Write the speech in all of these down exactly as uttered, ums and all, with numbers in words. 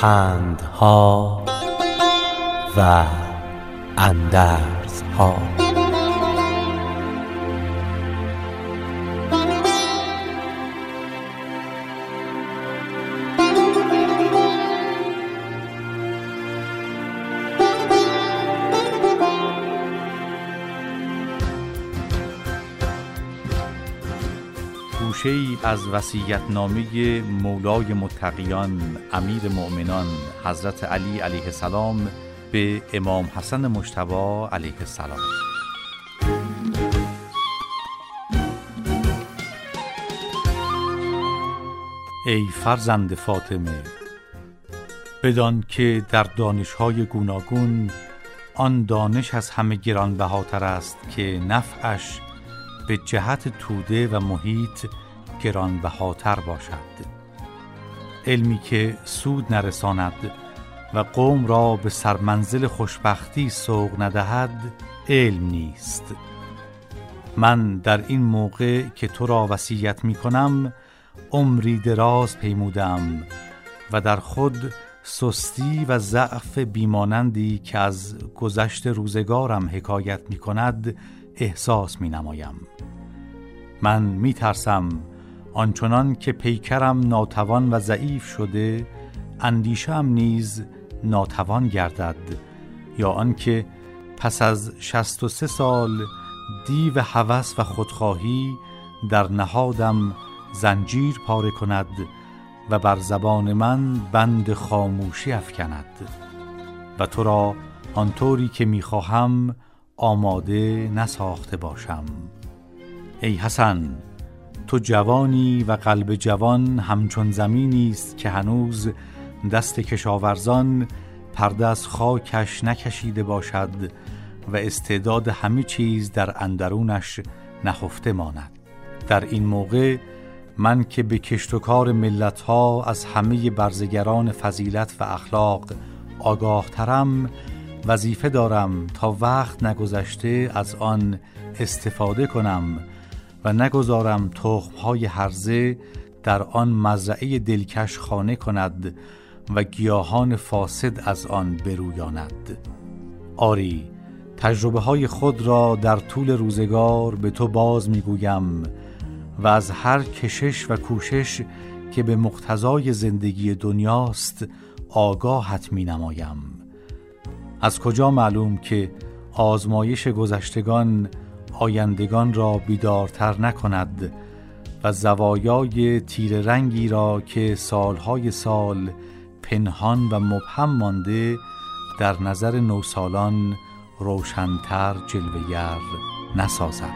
پندها و اندرزها. گوشه‌ای از وصیت‌نامه مولای متقیان امیر مؤمنان حضرت علی علیه السلام به امام حسن مجتبی علیه السلام. ای فرزند فاطمه، بدان که در دانش‌های گوناگون آن دانش از همه گرانبهاتر است که نفعش به جهت توده و محیط گرانبهاتر باشد. علمی که سود نرساند و قوم را به سرمنزل خوشبختی سوق ندهد علم نیست. من در این موقع که تو را وصیت می کنم عمری دراز پیمودم و در خود سستی و ضعف بیمانندی که از گذشت روزگارم حکایت می کند احساس می نمایم. من می ترسم آنچنان که پیکرم ناتوان و ضعیف شده اندیشه‌ام نیز ناتوان گردد، یا آنکه پس از شصت و سه سال دیو هوس و خودخواهی در نهادم زنجیر پاره کند و بر زبان من بند خاموشی افکند و تو را آنطوری که می خواهم آماده نساخته باشم. ای حسن، تو جوانی و قلب جوان همچون زمینی است که هنوز دست کشاورزان پرده از خاکش نکشیده باشد و استعداد همه چیز در اندرونش نهفته ماند. در این موقع من که به کشت و کار ملت‌ها از همه برزگران فضیلت و اخلاق آگاه ترم، وظیفه دارم تا وقت نگذشته از آن استفاده کنم و نگذارم تخم‌های هرزه در آن مزرعه دلکش خانه کند و گیاهان فاسد از آن برویاند. آری، تجربه های خود را در طول روزگار به تو باز میگویم و از هر کشش و کوشش که به مقتضای زندگی دنیاست آگاهت می نمایم. از کجا معلوم که آزمایش گذشتگان آیندگان را بیدارتر نکند و زوایای تیره رنگی را که سالهای سال پنهان و مبهم مانده در نظر نوسالان روشن‌تر جلوه‌گر نسازد.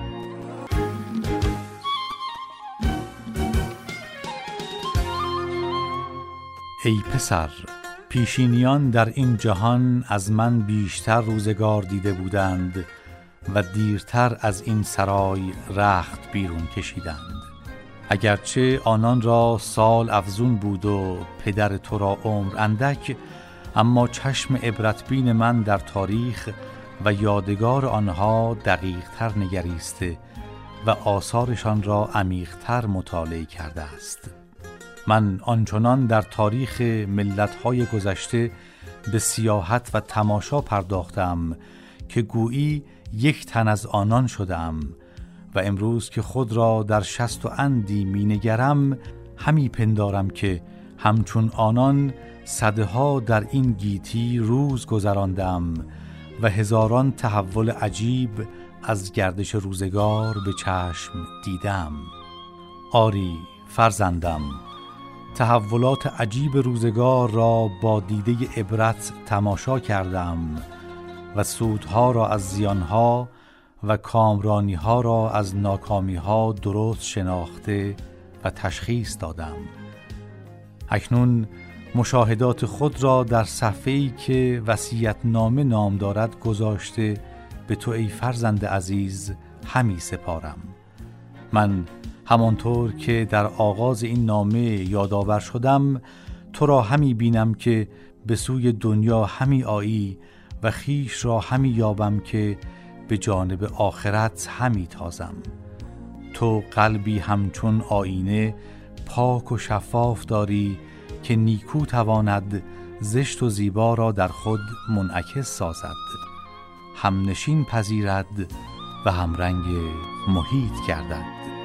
ای پسر، پیشینیان در این جهان از من بیشتر روزگار دیده بودند و دیرتر از این سرای رخت بیرون کشیدند. اگرچه آنان را سال افزون بود و پدر تو را عمر اندک، اما چشم عبرتبین من در تاریخ و یادگار آنها دقیق‌تر نگریسته و آثارشان را عمیق‌تر مطالعه کرده است. من آنچنان در تاریخ ملت‌های گذشته به سیاحت و تماشا پرداختم که گویی یک تن از آنان شدم و امروز که خود را در شست و اندی می نگرم همی پندارم که همچون آنان صدها در این گیتی روز گذراندم و هزاران تحول عجیب از گردش روزگار به چشم دیدم. آری فرزندم، تحولات عجیب روزگار را با دیده عبرت تماشا کردم و سودها را از زیانها و کامرانیها را از ناکامیها درست شناخته و تشخیص دادم. اکنون مشاهدات خود را در صفحه‌ای که وصیت‌نامه نام دارد گذاشته به تو ای فرزند عزیز همی سپارم. من همانطور که در آغاز این نامه یادآور شدم تو را همی بینم که به سوی دنیا همی آیی و خیش را همی یابم که به جانب آخرت همی تازم. تو قلبی همچون آینه پاک و شفاف داری که نیکو تواند زشت و زیبا را در خود منعکس سازد، همنشین پذیرد و همرنگ محیط گردد.